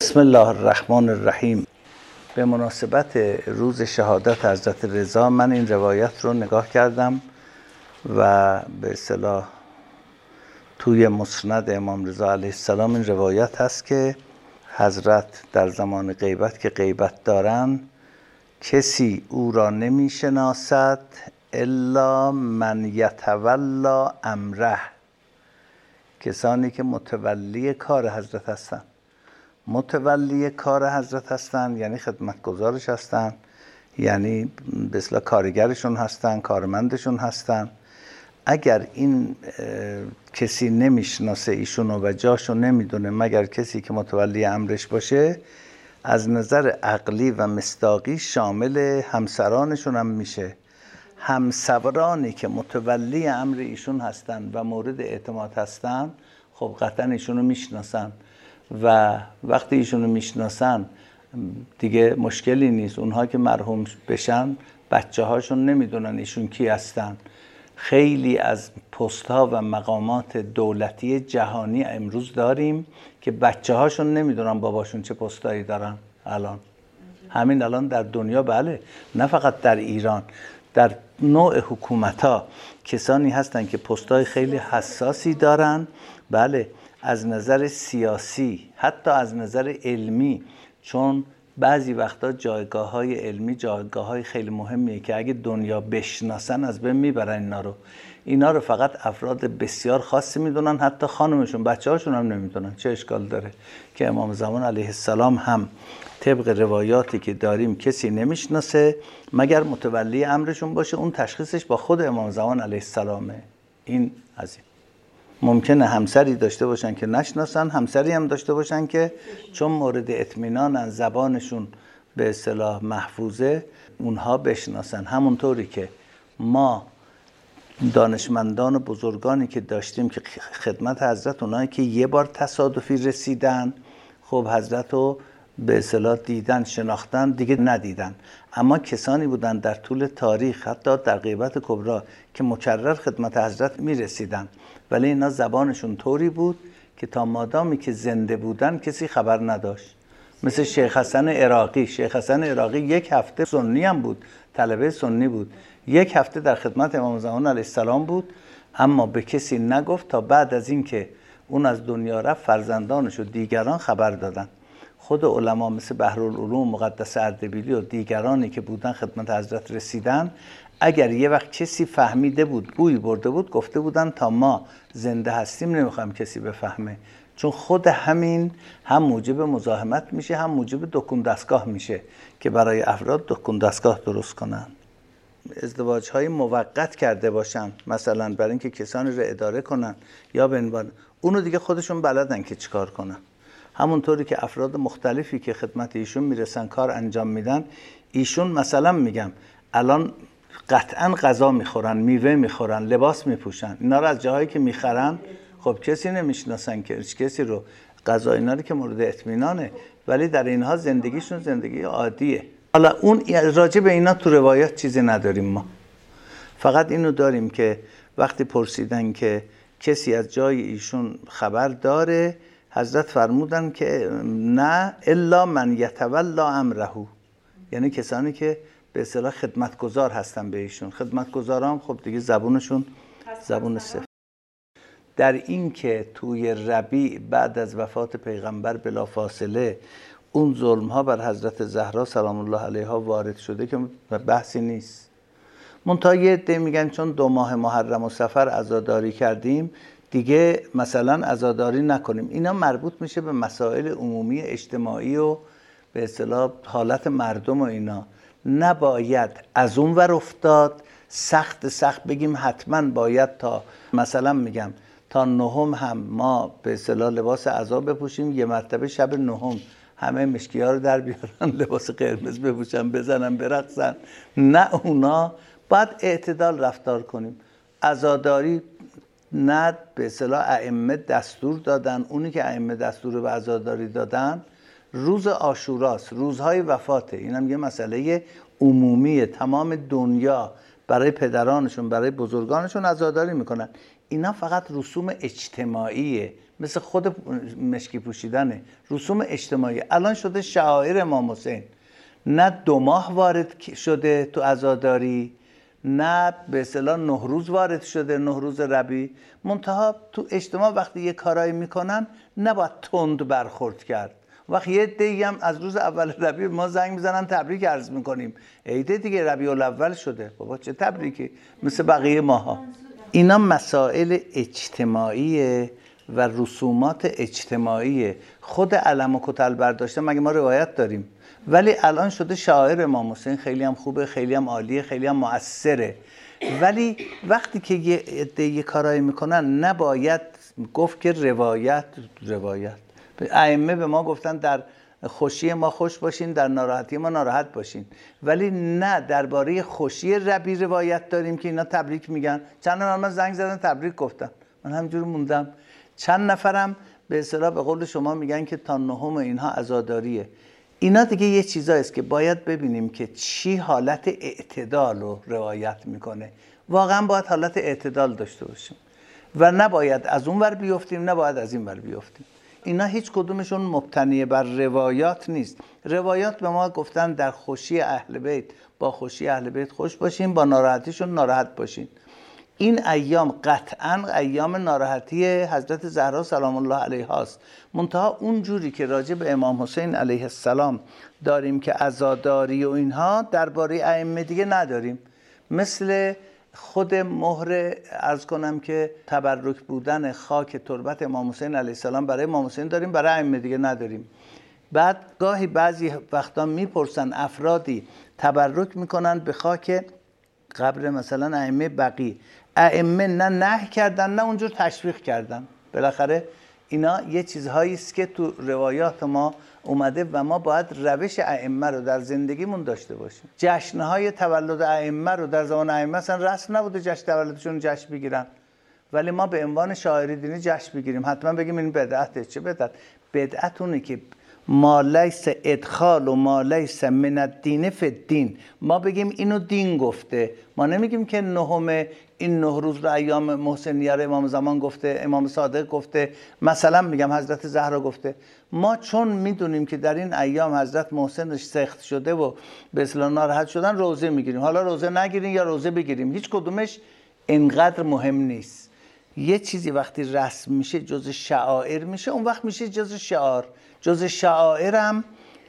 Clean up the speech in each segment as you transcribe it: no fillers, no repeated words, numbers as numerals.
بسم الله الرحمن الرحیم. به مناسبت روز شهادت حضرت رضا من این روایت رو نگاه کردم و به اصطلاح توی مسند امام رضا علیه السلام این روایت هست که حضرت در زمان غیبت که غیبت دارن کسی او را نمی شناسد الا من یتولا امره، کسانی که متولی کار حضرت هستند. متولی کار حضرت هستند یعنی خدمتگزارش هستند، یعنی به اصطلاح کارگرشون هستند، کارمندشون هستند. اگر این کسی نمیشناسه ایشونو و جاشو نمیدونه مگر کسی که متولی امرش باشه، از نظر عقلی و مصداقی شامل همسرانشون هم میشه. همسرانی که متولی امر ایشون هستن و مورد اعتماد هستن خب قطعا ایشونو میشناسن و وقتی ایشونو میشناسن دیگه مشکلی نیست. اونها که مرحوم بشن بچه هاشون نمیدونن ایشون کی هستن. خیلی از پست ها و مقامات دولتی جهانی امروز داریم که بچه هاشون نمیدونن باباشون چه پستایی دارن. همین الان در دنیا، بله، نه فقط در ایران، در نوع حکومت ها کسانی هستن که پستای خیلی حساسی دارن، بله، از نظر سیاسی حتی از نظر علمی، چون بعضی وقتا جایگاه های علمی جایگاه های خیلی مهمیه که اگه دنیا بشناسن از بین میبرن اینا رو فقط افراد بسیار خاصی میدونن، حتی خانمشون بچه هاشون هم نمیدونن. چه اشکال داره که امام زمان علیه السلام هم طبق روایاتی که داریم کسی نمیشناسه مگر متولی امرشون باشه، اون تشخیصش با خود امام زمان علیه السلامه. این از این ممکنه همسری داشته باشن که نشناسن، همسری هم داشته باشن که چون مورد اطمینانن زبانشون به اصطلاح محفوظه اونها بشناسن. همونطوری که ما دانشمندان و بزرگانی که داشتیم که خدمت حضرت، اونایی که یه بار تصادفی رسیدن خب حضرت رو به اصطلاح دیدن شناختن دیگه ندیدن، اما کسانی بودن در طول تاریخ حتی در غیبت کبری که مکرر خدمت حضرت میرسیدن ولی اینا زبانشون طوری بود که تا مادامی که زنده بودن کسی خبر نداشت. مثل شیخ حسن عراقی. شیخ حسن عراقی یک هفته سنی هم بود، طلبه سنی بود، یک هفته در خدمت امام زمان علیه السلام بود اما به کسی نگفت تا بعد از این که اون از دنیا رفت فرزندانش و دیگران خبر دادن. خود علما مثل بحرالعلوم مقدس اردبیلی و دیگرانی که بودن خدمت حضرت رسیدن، اگر یه وقت کسی فهمیده بود بوی برده بود گفته بودن تا ما زنده هستیم نمیخوایم کسی بفهمه، چون خود همین هم موجب مزاحمت میشه هم موجب دکون دستگاه میشه که برای افراد دکون دستگاه درست کنن. ازدواج های موقت کرده باشن مثلا برای اینکه کسانی رو اداره کنن یا به عنوان اونو دیگه خودشون بلدن که چیکار کنن. همونطوری که افراد مختلفی که خدمت ایشون میرسن کار انجام میدن، ایشون مثلا میگم الان قطعا غذا میخورن، میوه میخورن، لباس میپوشن، اینا رو از جاهایی که میخرن خب کسی نمیشناسن که کسی رو. غذا اینا رو که مورد اطمینانه ولی در اینها زندگیشون زندگی عادیه. حالا اون راجع به اینا تو روایات چیزی نداریم، ما فقط اینو داریم که وقتی پرسیدن که کسی از جای ایشون خبر داره، حضرت فرمودن که نه الا من یتولا امره، یعنی کسانی که به اصطلاح خدمتگزار هستن به ایشون. خدمتگزاران خب دیگه زبونشون زبون صفر. در این که توی ربیع بعد از وفات پیغمبر بلافاصله اون ظلم ها بر حضرت زهرا سلام الله علیها وارد شده که بحثی نیست. منتها یه عده میگن چون 2 ماه محرم و صفر عزاداری کردیم دیگه مثلا عزاداری نکنیم. اینا مربوط میشه به مسائل عمومی اجتماعی و به اصطلاح حالت مردم و اینا. نباید از اون ور افتاد سخت بگیم حتما باید تا مثلا میگم تا 9 هم ما به اصطلاح لباس عزا بپوشیم، یه مرتبه شب 9 همه مشکی ها رو در بیارن لباس قرمز بپوشن بزنن برقصن. نه، اونا باید اعتدال رفتار کنیم. عزاداری نه به اصطلاح ائمه دستور دادن، اونی که ائمه دستور به عزاداری دادن روز عاشوراست، روزهای وفاته. اینم یه مسئله عمومیه، تمام دنیا برای پدرانشون برای بزرگانشون عزاداری میکنن. اینا فقط رسوم اجتماعیه، مثل خود مشکی پوشیدنه، رسوم اجتماعی. الان شده شعائر امام حسین. نه 2 ماه وارد شده تو عزاداری، نه به اصطلاح نوروز وارد شده، نوروز ربیع. منتها تو اجتماع وقتی یه کارایی میکنن نباید تند برخورد کرد. وقتی یه عده‌ای هم از روز اول ربیع ما زنگ میزنن تبریک عرض میکنیم، عید دیگه ربیع الاول شده، بابا چه تبریکی، مثل بقیه ماها. اینا مسائل اجتماعیه و رسومات اجتماعیه. خود علم و کتل برداشته مگه ما روایت داریم؟ ولی الان شده شاعر امام حسین، خیلی هم خوبه، خیلی هم عالیه، خیلی هم مؤثره. ولی وقتی که یه عده یه کارایی میکنن نباید گفت که روایت ائمه به ما گفتن در خوشی ما خوش باشین، در ناراحتی ما ناراحت باشین. ولی نه درباره خوشی ربیع روایت داریم که اینا تبریک میگن. چند نفر من زنگ زدن تبریک گفتن، من همینجوری موندم. چند نفرم به اصطلاح به قول شما میگن که تا 9 اینها عزاداریه. اینا دیگه یه چیزایی است که باید ببینیم که چی حالت اعتدال رو روایت میکنه. واقعا باید حالت اعتدال داشته باشیم و نباید از اون ور بیفتیم، نباید از این ور بیفتیم. اینا هیچ کدومشون مبتنی بر روایات نیست. روایات به ما گفتن در خوشی اهل بیت با خوشی اهل بیت خوش باشین، با ناراحتیشون ناراحت باشین. این ایام قطعاً ایام ناراحتی حضرت زهرا سلام الله علیها است. منتها اون جوری که راجع به امام حسین علیه السلام داریم که عزاداری و اینها، درباره ائمه دیگه نداریم. مثل خود مهر عرض کنم که تبرک بودن خاک تربت امام حسین علیه السلام برای امام حسین داریم، برای ائمه دیگه نداریم. بعد گاهی بعضی وقتا میپرسن افرادی تبرک میکنن به خاک قبر مثلا ائمه بقی، ائمه نه نهی کردن نه اونجور تشویق کردن. بالاخره اینا یه چیزهایی است که تو روایات ما اومده و ما باید روش ائمه رو در زندگیمون داشته باشیم. جشن‌های تولد ائمه رو در زمان ائمه اصلا رسم نبوده جشن تولدشون جشن بگیرن، ولی ما به عنوان شاعری دینی جشن بگیریم، حتما بگیم این بدعته. چه بدعت؟ بدعت اونه که ما لیس ادخال و ما لیس من الدین فی الدین، ما بگیم اینو دین گفته، ما نمیگیم که 9 این نوروز رو ایام محسنیه رو امام زمان گفته، امام صادق گفته، مثلا میگم حضرت زهرا گفته. ما چون میدونیم که در این ایام حضرت محسنش سخت شده و به اصطلاح ناراحت شدن، روزه میگیریم. حالا روزه نگیریم یا روزه بگیریم، هیچ کدومش اینقدر مهم نیست. یه چیزی وقتی رسم میشه جز شعائر میشه، اون وقت میشه جز شعار. جز شعائرم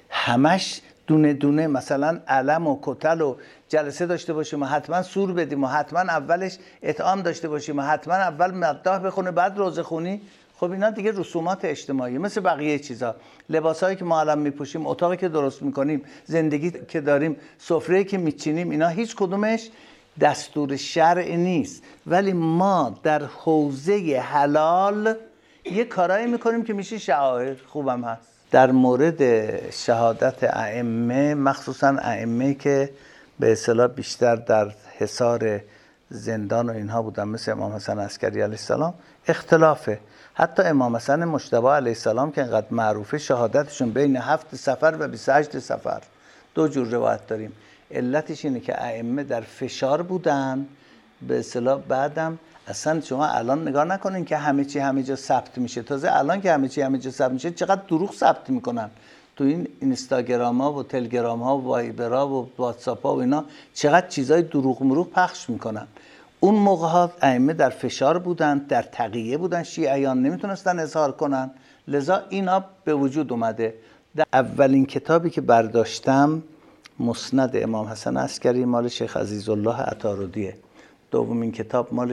همش دونه دونه مثلا علم و کتل و جلسه داشته باشیم و حتما سور بدیم و حتما اولش اطعام داشته باشیم و حتما اول مداح بخونه بعد روزه خونی. خب اینا دیگه رسومات اجتماعی مثل بقیه چیزا. لباسایی که ما الان میپوشیم، اتاقی که درست میکنیم، زندگی که داریم، سفره‌ای که میچینیم، اینا هیچ کدومش دستور شرع نیست. ولی ما در حوزه حلال یه کارایی میکنیم که میشه شعائر. خوبم هست. در مورد شهادت ائمه، مخصوصا ائمه که به اصطلاح بیشتر در حصار زندان و اینها بودن، مثل امام حسن عسکری علیه السلام، اختلافه. حتی امام حسن مجتبی علیه السلام که اینقدر معروفه، شهادتشون بین 7 صفر و 28 صفر. 2 جور روایت داریم. علتش اینه که ائمه در فشار بودن به اصطلاح. بعدم اصلا شما الان نگاه نکنین که همه چی همه جا ثبت میشه. تازه الان که همه چی همه جا ثبت میشه، چقدر دروغ ثبت میکنن تو این اینستاگرام ها و تلگرام ها و وایبرها و واتساپ ها و اینا، چقدر چیزای دروغ مروغ پخش میکنن. اون موقع ها ائمه در فشار بودن، در تقیه بودن، شیعیان نمیتونستن اظهار کنن، لذا اینا به وجود اومده. در اولین کتابی که برداشتم مسند امام حسن عسکری مال شیخ عزیزالله عطاردیه. دومین کتاب مال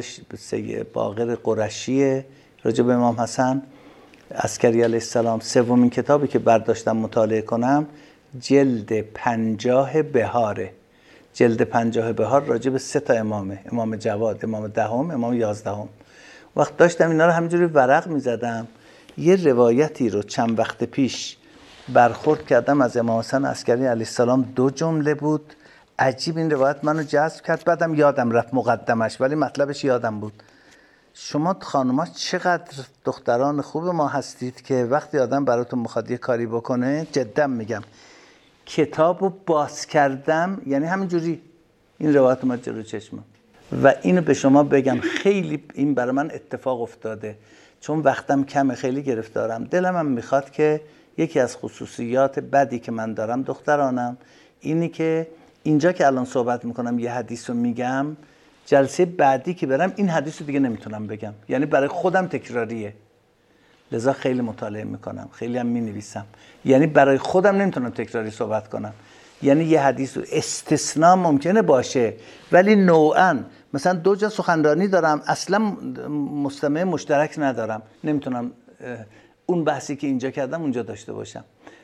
باقر قرشیه راجع به امام حسن عسکری علیه السلام. سومین کتابی که برداشتم مطالعه کنم جلد 50 بهاره. جلد 50 بهار راجع به 3 امامه، امام جواد، امام دهم، امام 11. وقت داشتم اینا رو همینجوری ورق میزدم، یه روایتی رو چند وقت پیش برخورد کردم از امام حسن عسکری علیه السلام. 2 جمله بود عجیب، این روایت منو جذب کرد. بعدم یادم رفت مقدمش، ولی مطلبش یادم بود. شما خانوما چقدر دختران خوب ما هستید که وقتی آدم براتون میخواد یه کاری بکنه، جدا میگم، کتابو باز کردم، یعنی همینجوری این روایت اومد جلو چشمم، و اینو به شما بگم، خیلی این برای من اتفاق افتاده، چون وقتم کمه، خیلی گرفتارم. دلم هم میخواد که یکی از خصوصیات بدی که من دارم دخترانم اینی که اینجا که الان صحبت میکنم یه حدیث رو میگم، جلسه بعدی که برم این حدیث رو دیگه نمیتونم بگم، یعنی برای خودم تکراریه. لذا خیلی مطالعه میکنم، خیلی هم مینویسم، یعنی برای خودم نمیتونم تکراری صحبت کنم. یعنی یه حدیث رو استثناء ممکنه باشه، ولی نوعاً مثلا 2 جا سخنرانی دارم اصلا مستمع مشترک ندارم، نمیتونم اون بحثی که اینجا کردم اونجا داشته باشم.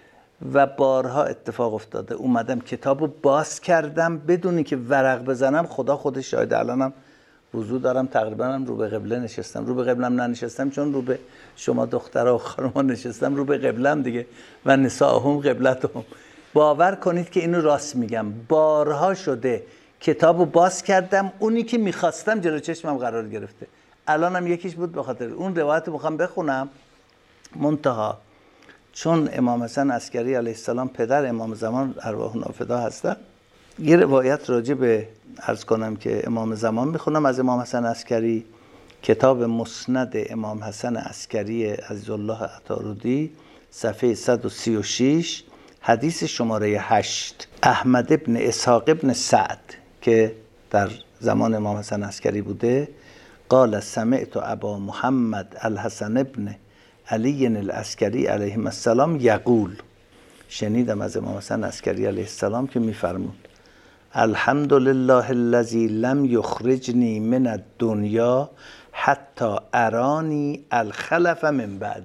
و بارها اتفاق افتاده اومدم کتابو باز کردم بدونی که ورق بزنم، خدا خودش شاهد. الانم وضو دارم، تقریبا هم رو به قبله نشستم. رو به قبلم ننشستم چون رو به شما دخترها و خانوما نشستم، رو به قبلم دیگه، و نساءهم قبلتهم. باور کنید که اینو راست میگم، بارها شده کتابو باز کردم اونی که میخواستم جلو چشمم قرار گرفته. الانم یکیش بود، به خاطر اون روایت رو میخوام بخونم. منتها چون امام حسن عسکری علیه السلام پدر امام زمان ارواح نافدا هستن، یه روایت راجع به عرض کنم که امام زمان میخونم از امام حسن عسکری. کتاب مسند امام حسن عسکری عزیزالله عطاردی صفحه 136 حدیث شماره 8. احمد ابن اسحاق ابن سعد که در زمان امام حسن عسکری بوده، قال سمعت ابا محمد الحسن ابن علی العسکری علیه السلام یقول، شنیدم از امام حسن عسکری علیه السلام که میفرمود الحمد لله الذی لم یخرجنی من الدنیا حتی ارانی الخلف من بعدی.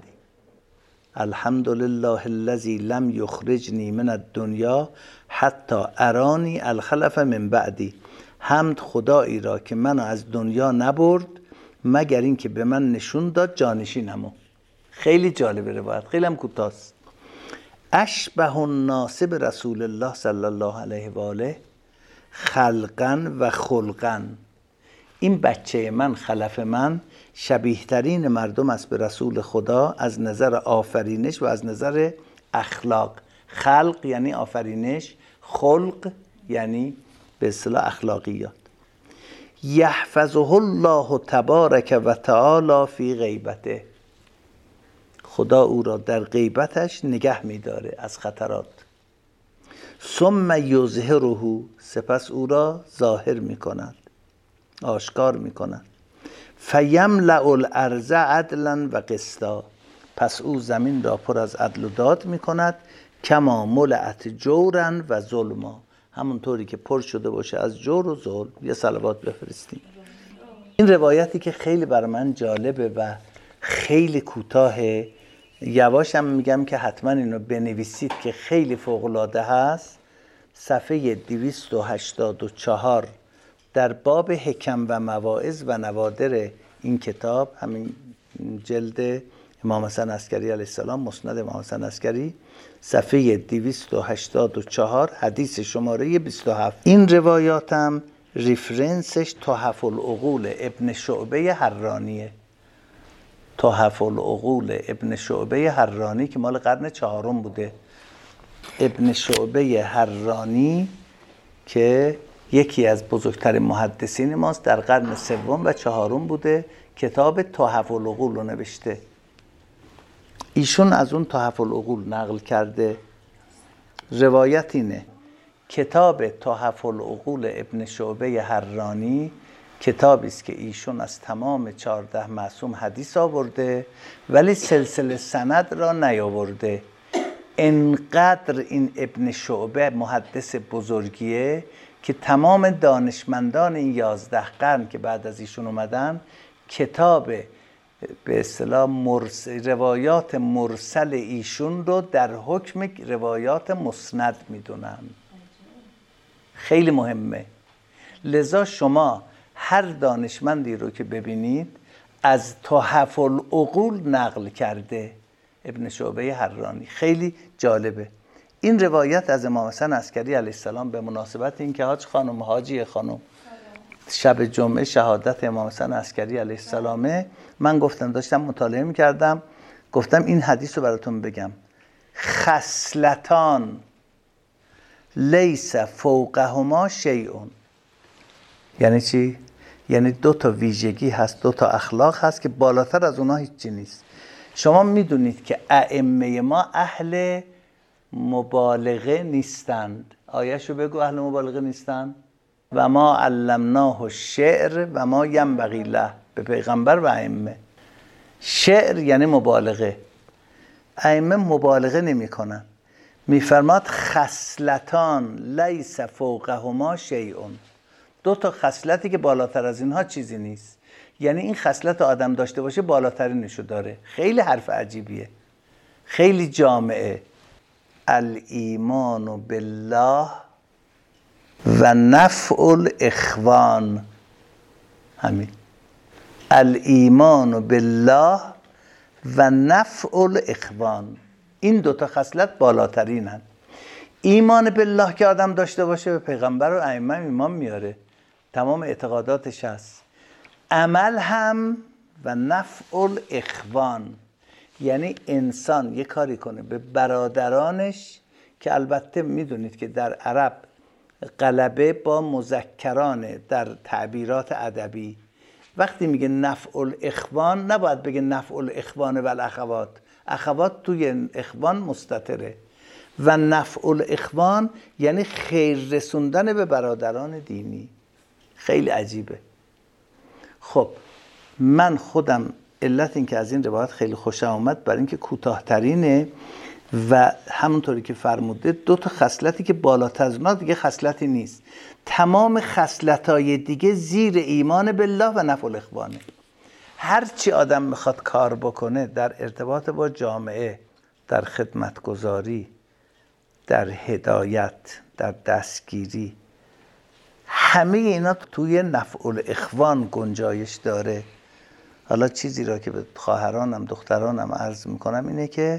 الحمد لله الذی لم یخرجنی من الدنیا حتی ارانی الخلف من بعدی. حمد خدایی را که منو از دنیا نبرد مگر این که به من نشون داد جانشینمو. خیلی جالبه روایت، خیلی هم کوتاست. اشبه الناس برسول الله صلی الله علیه و آله خلقا و خلقا. این بچه من، خلف من، شبیه ترین مردم است به رسول خدا از نظر آفرینش و از نظر اخلاق. خلق یعنی آفرینش، خلق یعنی به اصطلاح اخلاقیات. یحفظه الله تبارک و تعالی فی غیبته. خدا او را در غیبتش نگه می‌داره از خطرات. ثم یظهره، سپس او را ظاهر می‌کند، آشکار می‌کند. فیملأ الارض عدلا و قسطا، پس او زمین را پر از عدل و داد می‌کند. کما ملأت جورا و ظلما، همونطوری که پر شده باشه از جور و ظلم. یه صلوات بفرستیم. این روایتی که خیلی برای من جالبه و خیلی کوتاهه، یواشم میگم که حتما اینو بنویسید که خیلی فوق‌العاده هست. صفحه 284 در باب حکم و مواعظ و نوادر این کتاب، همین جلد امام حسن عسکری علیه السلام، مسند امام حسن عسکری، صفحه 284 حدیث شماره 27. این روایاتم ریفرنسش تحف العقول ابن شعبه حرانیه. تحف العقول ابن شعبه حرانی که مال قرن 4 بوده. ابن شعبه حرانی که یکی از بزرگترین محدثین ماست، در قرن 3 و 4 بوده، کتاب تحف العقول رو نوشته. ایشون از اون تحف العقول نقل کرده. روایت اینه، کتاب تحف العقول ابن شعبه حرانی کتابی است که ایشون از تمام 14 معصوم حدیث آورده ولی سلسله سند را نیاورده. انقدر این ابن شعبه محدث بزرگیه که تمام دانشمندان این 11 قرن که بعد از ایشون اومدن کتاب به اصطلاح روایات مرسل ایشون رو در حکم روایات مسند میدونن. خیلی مهمه. لذا شما هر دانشمندی رو که ببینید از تحف العقول نقل کرده ابن شعبه حرانی. خیلی جالبه. این روایت از امام حسن عسکری علیه السلام به مناسبت این که حاج خانم، حاجی خانم، شب جمعه شهادت امام حسن عسکری علیه السلامه، من گفتم داشتم مطالعه میکردم، گفتم این حدیث رو براتون بگم. خصلتان لیس فوقهما شیء. یعنی چی؟ یعنی 2 تا ویژگی هست، 2 تا اخلاق هست که بالاتر از اونها هیچی نیست. شما میدونید که ائمه ما اهل مبالغه نیستند. آیه‌شو بگو، اهل مبالغه نیستند. و ما علمناه الشعر و ما ینبغی له، به پیغمبر و ائمه. شعر یعنی مبالغه، ائمه مبالغه نمی کنن. میفرماد خصلتان لیس فوقهما شیء، 2 تا خصلتی که بالاتر از اینها چیزی نیست. یعنی این خصلت آدم داشته باشه بالاترینشو داره. خیلی حرف عجیبیه، خیلی جامعه. الایمان بالله و نفع الاخوان. همین، الایمان بالله و نفع الاخوان، این 2 تا خصلت بالاترینن. ایمان بالله که آدم داشته باشه به پیغمبر و ائمه ایمان میاره، تمام اعتقاداتش هست. عمل هم و نفع الاخوان، یعنی انسان یه کاری کنه به برادرانش، که البته میدونید که در عرب غلبه با مذکرانه در تعبیرات ادبی. وقتی میگه نفع الاخوان نباید بگه نفع الاخوان و الاخوات، اخوات توی اخوان مستتره. و نفع الاخوان یعنی خیر رسوندن به برادران دینی. خیلی عجیبه. خب من خودم علت این که از این روایت خیلی خوشم آمد برای اینکه کوتاه‌ترینه و همونطوری که فرموده 2 تا خصلتی که بالاتر از اونها دیگه خصلتی نیست. تمام خصلت‌های دیگه زیر ایمان بالله و نفع الاخوانه. هر چی آدم میخواد کار بکنه در ارتباط با جامعه، در خدمتگزاری، در هدایت، در دستگیری، همه اینا توی نفع الاخوان گنجایش داره. حالا چیزی را که به خواهرانم دخترانم عرض میکنم اینه که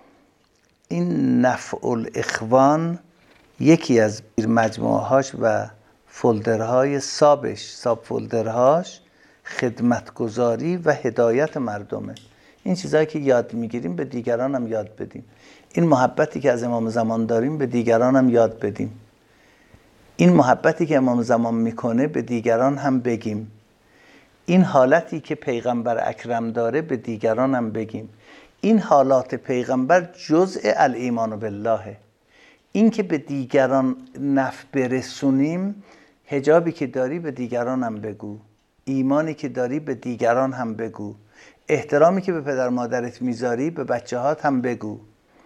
این نفع الاخوان یکی از مجموعه هاش و فولدرهای ساب فولدرهاش خدمتگزاری و هدایت مردمه. این چیزایی که یاد میگیریم به دیگران هم یاد بدیم. این محبتی که از امام زمان داریم به دیگران هم یاد بدیم. این محبتی که امام زمان میکنه به دیگران هم بگیم. این حالتی که پیغمبر اکرم داره به دیگران هم بگیم. این حالات پیغمبر جزء الایمان بالله. این که به دیگران نفع برسونیم، حجابی که داری به دیگران هم بگو، ایمانی که داری به دیگران هم بگو، احترامی که به پدر مادرت میذاری به بچه‌هات هم بگو،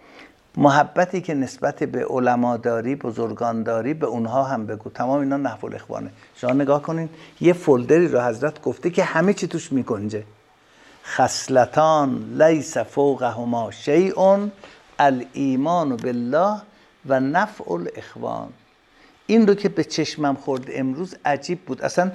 محبتی که نسبت به علما داری، بزرگان داری، به اونها هم بگو. تمام اینا نفع الاخوانه. شما نگاه کنین یه فولدری رو حضرت گفته که همه چی توش میگنجه. خصلتان لیس فوقهما شیء الایمان بالله و نفع الاخوان. این رو که به چشمم خورد امروز عجیب بود. اصلا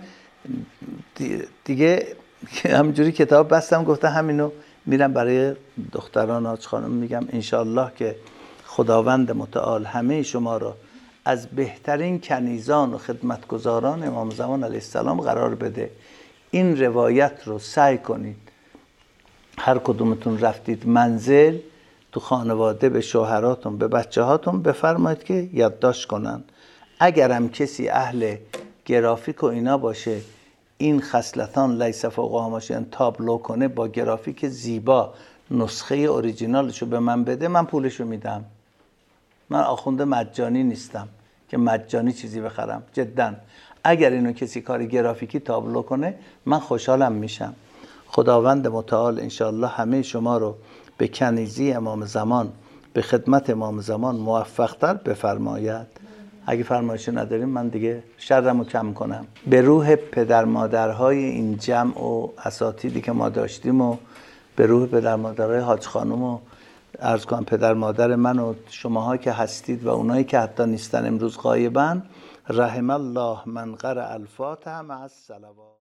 دیگه همینجوری کتاب بستم، گفتم همینو میرم برای دختران حاج خانم میگم انشالله که خداوند متعال همه شما را از بهترین کنیزان و خدمتگزاران امام زمان علیه السلام قرار بده. این روایت رو سعی کنید هر کدومتون رفتید منزل، تو خانواده به شوهراتون به بچه هاتون بفرمایید که یادداشت کنن. اگرم کسی اهل گرافیک و اینا باشه، این خصلتان لیس فوقهما شیء تابلو کنه با گرافیک زیبا، نسخه اوریجینالشو به من بده، من پولشو میدم. من آخوند مجانی نیستم که مجانی چیزی بخرم. جدا اگر اینو کسی کار گرافیکی تابلو کنه من خوشحالم میشم. خداوند متعال انشالله همه شما رو به کنیزی امام زمان، به خدمت امام زمان موفق‌تر بفرماید. اگه فرمایشی نداریم من دیگه شرمو کم کنم. به روح پدر مادرهای این جمع و اساتیدی که ما داشتیم و به روح پدر مادرهای حاج خانم و عرض کنم پدر مادر من و شماها که هستید و اونایی که حتی نیستن امروز غایبن، رحم الله من قرأ الفاتحه مع الصلوات.